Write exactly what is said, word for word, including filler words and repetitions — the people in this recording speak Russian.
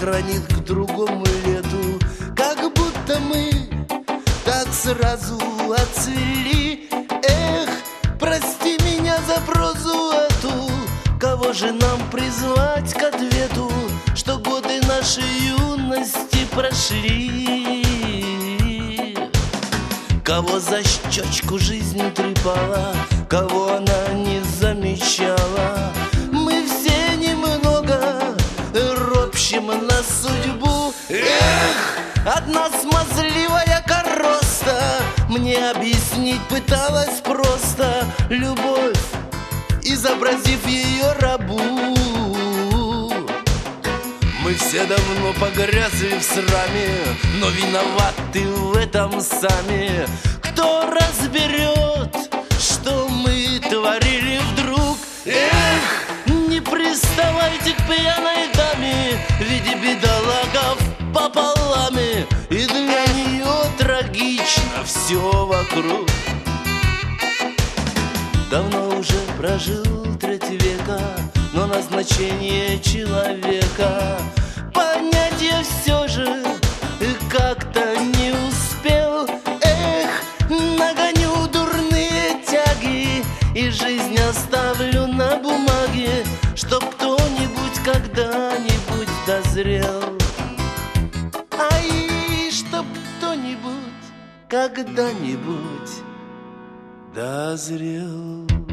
хранит к другому лету. Как будто мы так сразу отцвели. Эх, прости меня за прозу эту. Кого же нам призвать к ответу, что годы нашей юности прошли? Кого за щечку жизнь трепала, кого она не замечала? Мы все немного ропщем на судьбу. Эх, одна смазливая короста мне объяснить пыталась просто любовь, изобразив ее рабу. Мы все давно погрязли в сраме, но виноваты в этом сами. Кто разберет, что мы творили вдруг? Эх, не приставайте к пьяной даме, ведь бедолагов пополами, и для нее трагично все вокруг. Давно уже прожил треть века, но назначение человека понять я все же как-то не успел. Эх, нагоню дурные тяги и жизнь оставлю на бумаге, чтоб кто-нибудь когда-нибудь дозрел. Ай, чтоб кто-нибудь когда-нибудь дозрел.